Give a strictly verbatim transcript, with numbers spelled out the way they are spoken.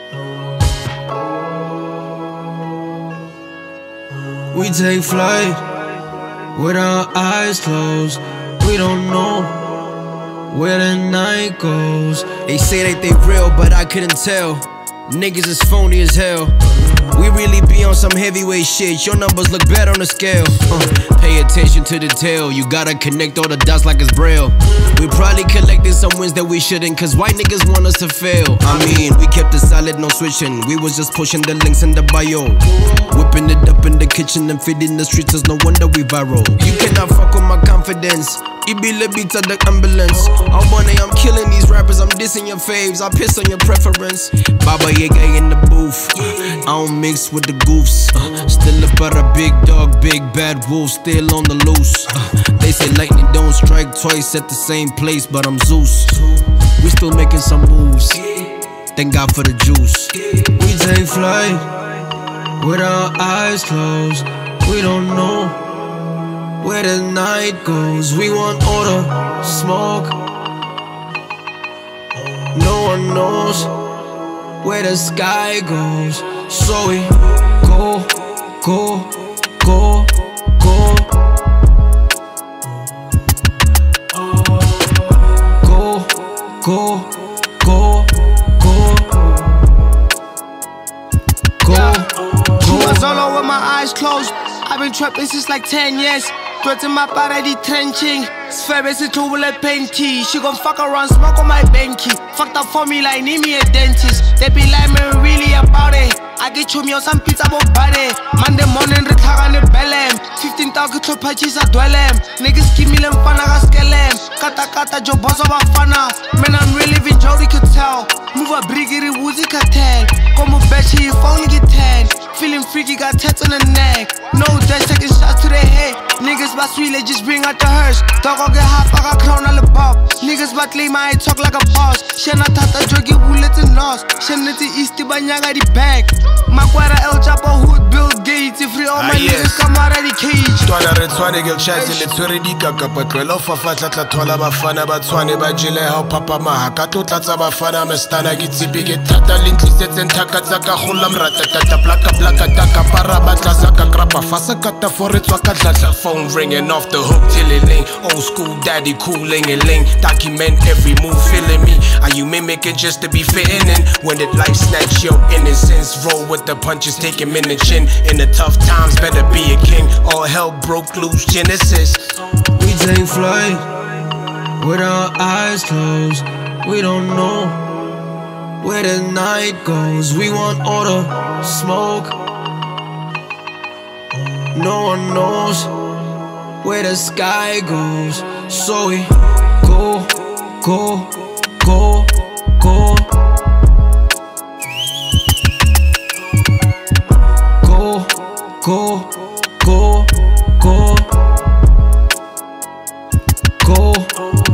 We take flight with our eyes closed. We don't know where the night goes. They say that they real, but I couldn't tell. Niggas is phony as hell. We really be on some heavyweight shit. Your numbers look bad on the scale. uh, Pay attention to the tail. You gotta connect all the dots like it's braille. We probably collected some wins that we shouldn't, cause white niggas want us to fail. I mean, we kept it solid, no switching. We was just pushing the links in the bio, whipping it up in the kitchen and feeding the streets. There's no wonder we viral. You cannot fuck with my confidence. Ibile beats at the ambulance. Oh money, I'm killing these rappers. I'm dissing your faves. I piss on your preference. Baba Yaga in the booth. I don't mix with the goofs. uh, Still up at a big dog, big bad wolf. Still on the loose. uh, They say lightning don't strike twice at the same place, but I'm Zeus. We still making some moves. Thank God for the juice. We take flight with our eyes closed. We don't know where the night goes. We want order, smoke. No one knows where the sky goes. So we go, go, go, go. Go, go, go, go. Go, Two months solo with my eyes closed. I've been trapping since like ten years. Threats in my body trenching. Sphere is a tool like painty. She gon' fuck around, smoke on my banky. Fucked up for me like need me a dentist. They be like me really about it. I get you me on some pizza about body. Monday morning retire on the bellem. Fifteen thousand club patches I dwell em. Niggas give me them fun, I got scale em. Kata kata jo boss of a fana. Man I'm really living Jody could tell. Move a brigady woozy cartel. Come a bitch you phone get ten. Feeling freaky, got tats on the neck. No death, taking shots to the head. Niggas but sweet, they just bring out the hearse. Dog I'll get half, I got crown all the bob. Niggas but lay my talk like a boss. Shena tata jogi bullets and loss. Shena ti easty banyaga the bag. Makwara El Chapo hood Bill Gates. If all my niggas come out of the cage. Twana re tshwane ke chaise le tshwere dikaka patlwela o fafatla tla thola bafana ba tshwane ba jile ha papa maha ka tlotla tsa bafana mestana ke tsipi ke thata le ntlisetse nthaka tsa ka gola mrata tata plaka plaka taka para batla saka krapa fasa kata for it swaka tlatla phone ringing off the hook till it ling old school daddy cooling and ling document every move feeling me are you mimicking just to be fitting in when the life snatch your innocence roll with the punches take him in the chin in the tough times better be a king all hell broke loose Genesis. We take flight with our eyes closed. We don't know where the night goes. We want order, smoke. No one knows where the sky goes. So we go, go, go, go. Go, go, go, go. Go.